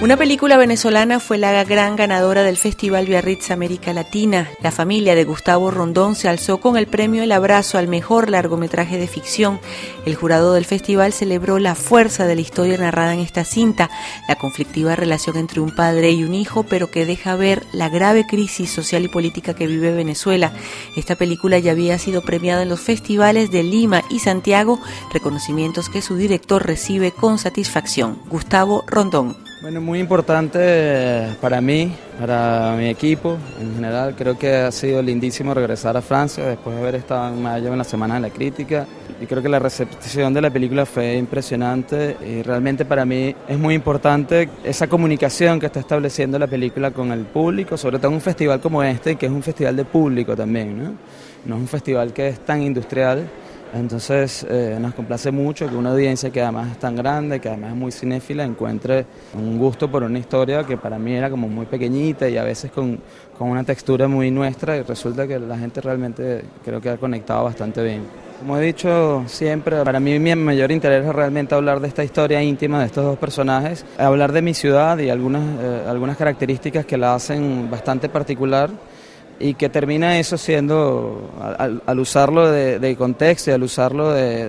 Una película venezolana fue la gran ganadora del Festival Biarritz América Latina. La familia de Gustavo Rondón se alzó con el premio El Abrazo al mejor largometraje de ficción. El jurado del festival celebró la fuerza de la historia narrada en esta cinta, la conflictiva relación entre un padre y un hijo, pero que deja ver la grave crisis social y política que vive Venezuela. Esta película ya había sido premiada en los festivales de Lima y Santiago, reconocimientos que su director recibe con satisfacción. Gustavo Rondón. Bueno, muy importante para mí, para mi equipo en general. Creo que ha sido lindísimo regresar a Francia después de haber estado en mayo en la Semana de la Crítica. Y creo que la recepción de la película fue impresionante y realmente para mí es muy importante esa comunicación que está estableciendo la película con el público, sobre todo en un festival como este, que es un festival de público también, ¿no? No es un festival que es tan industrial. Entonces nos complace mucho que una audiencia que además es tan grande, que además es muy cinéfila, encuentre un gusto por una historia que para mí era como muy pequeñita y a veces con una textura muy nuestra, y resulta que la gente realmente creo que ha conectado bastante bien. Como he dicho siempre, para mí mi mayor interés es realmente hablar de esta historia íntima de estos dos personajes, hablar de mi ciudad y algunas características que la hacen bastante particular, y que termina eso siendo, al usarlo de contexto y al usarlo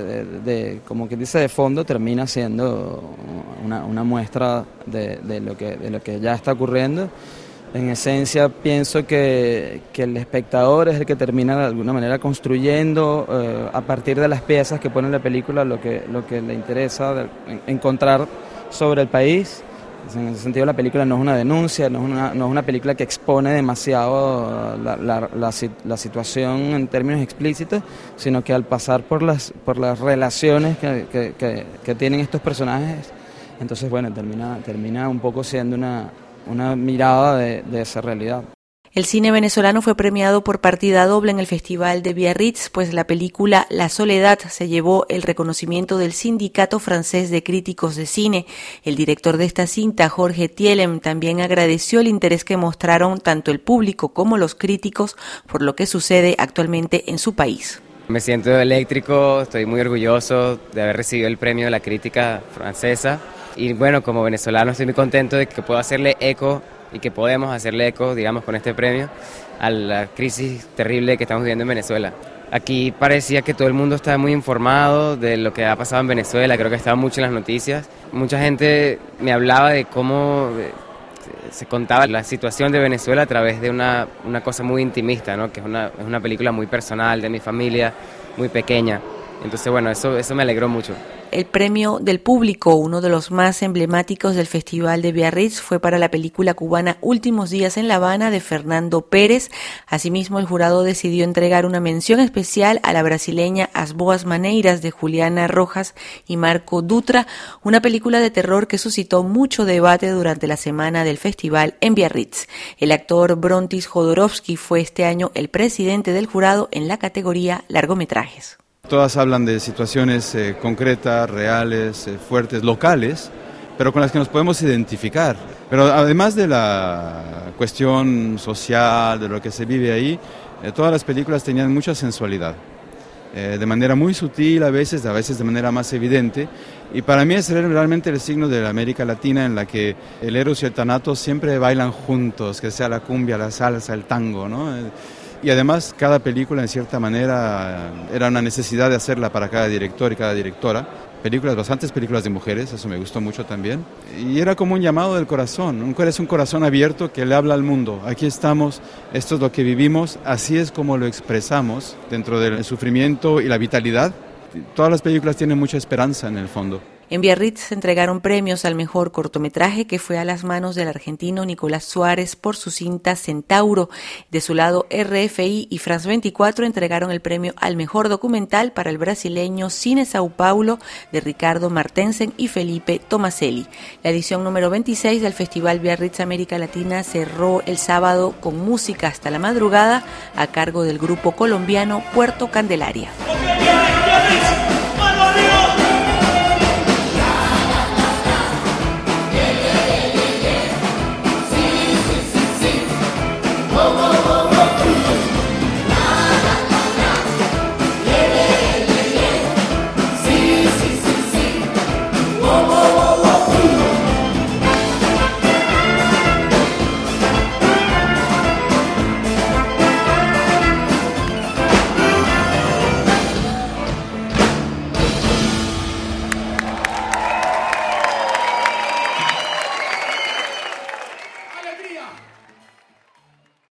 de como quien dice, de fondo, termina siendo una muestra de lo que ya está ocurriendo. En esencia pienso que el espectador es el que termina de alguna manera construyendo a partir de las piezas que pone en la película lo que le interesa encontrar sobre el país. En ese sentido la película no es una denuncia, no es una película que expone demasiado la situación en términos explícitos, sino que al pasar por las relaciones que tienen estos personajes, entonces bueno, termina un poco siendo una mirada de esa realidad. El cine venezolano fue premiado por partida doble en el Festival de Biarritz, pues la película La Soledad se llevó el reconocimiento del Sindicato Francés de Críticos de Cine. El director de esta cinta, Jorge Thielem, también agradeció el interés que mostraron tanto el público como los críticos por lo que sucede actualmente en su país. Me siento eléctrico, estoy muy orgulloso de haber recibido el premio de la crítica francesa y bueno, como venezolano estoy muy contento de que puedo hacerle eco y que podemos hacerle eco, digamos, con este premio a la crisis terrible que estamos viviendo en Venezuela. Aquí parecía que todo el mundo estaba muy informado de lo que ha pasado en Venezuela, creo que estaba mucho en las noticias. Mucha gente me hablaba de cómo se contaba la situación de Venezuela a través de una cosa muy intimista, ¿no? Que es una película muy personal, de mi familia, muy pequeña. Entonces, bueno, eso me alegró mucho. El premio del público, uno de los más emblemáticos del Festival de Biarritz, fue para la película cubana Últimos días en La Habana de Fernando Pérez. Asimismo, el jurado decidió entregar una mención especial a la brasileña As Boas Maneiras de Juliana Rojas y Marco Dutra, una película de terror que suscitó mucho debate durante la semana del festival en Biarritz. El actor Brontis Jodorowsky fue este año el presidente del jurado en la categoría largometrajes. Todas hablan de situaciones concretas, reales, fuertes, locales, pero con las que nos podemos identificar. Pero además de la cuestión social, de lo que se vive ahí, todas las películas tenían mucha sensualidad, de manera muy sutil a veces de manera más evidente. Y para mí es realmente el signo de la América Latina en la que el eros y el thanatos siempre bailan juntos, que sea la cumbia, la salsa, el tango, ¿no? Y además cada película en cierta manera era una necesidad de hacerla para cada director y cada directora. Bastantes películas de mujeres, eso me gustó mucho también. Y era como un llamado del corazón, es un corazón abierto que le habla al mundo. Aquí estamos, esto es lo que vivimos, así es como lo expresamos dentro del sufrimiento y la vitalidad. Todas las películas tienen mucha esperanza en el fondo. En Biarritz se entregaron premios al mejor cortometraje, que fue a las manos del argentino Nicolás Suárez por su cinta Centauro. De su lado, RFI y France 24 entregaron el premio al mejor documental para el brasileño Cine Sao Paulo de Ricardo Martensen y Felipe Tomaselli. La edición número 26 del Festival Biarritz América Latina cerró el sábado con música hasta la madrugada a cargo del grupo colombiano Puerto Candelaria.